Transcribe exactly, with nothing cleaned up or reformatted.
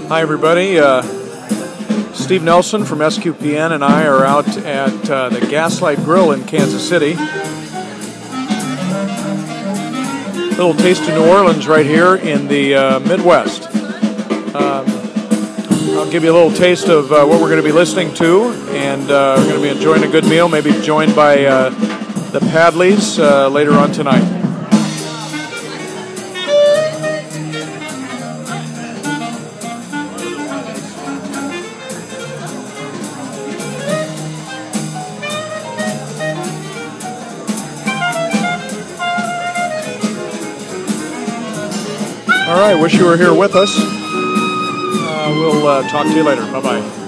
Hi, everybody. Uh, Steve Nelson from S Q P N and I are out at uh, the Gaslight Grill in Kansas City. Little taste of New Orleans right here in the uh, Midwest. Um, I'll give you a little taste of uh, what we're going to be listening to, and uh, we're going to be enjoying a good meal, maybe joined by uh, the Padleys uh, later on tonight. All right, wish you were here with us. Uh, we'll uh, talk to you later. Bye-bye.